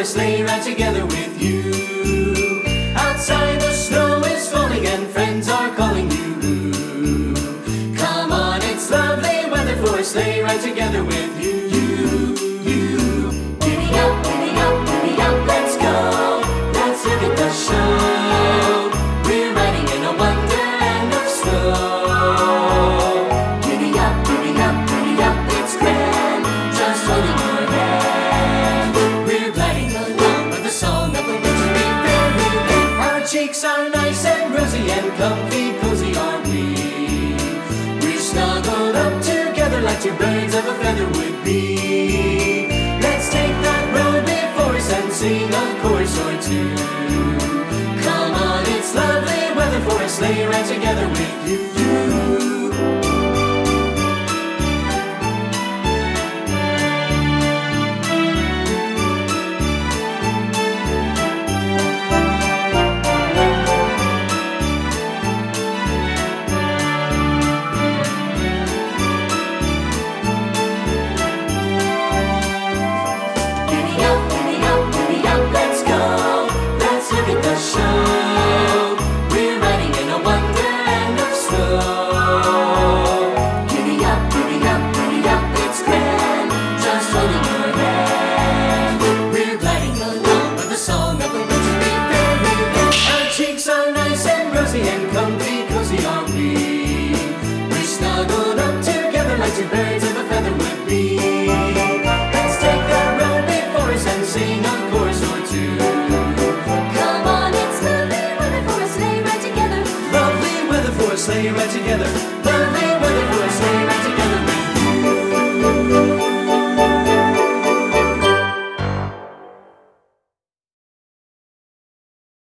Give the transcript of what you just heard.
a sleigh ride together with you. Outside the snow is falling and friends are calling you. Come on, it's lovely weather for a sleigh ride together with you. Giddy up, giddy up, giddy up, let's go. Let's look at the show. We're riding in a wonderland of snow. Giddy up, giddy up, giddy up, it's grand. Just holding your hand. We're gliding along with the song of the wintry fairyland. Our cheeks are nice and rosy and comfy, cozy are we. We're snuggled up together like two birds of a feather would be. Let's take that road before us and sing a chorus or two. Come on, it's lovely weather for a sleigh ride together with you. Show. We're riding in a wonderland of snow. Giddy up, giddy up, giddy up, it's grand. Just holding your hand. We're gliding along with the song of the wintry fairyland. Our cheeks are nice and rosy and comfy, cozy are we. We're snuggled up together like two birds of a feather would be. Let's take that road before us and sing a chorus or two. Sleigh ride together. Sleigh ride together.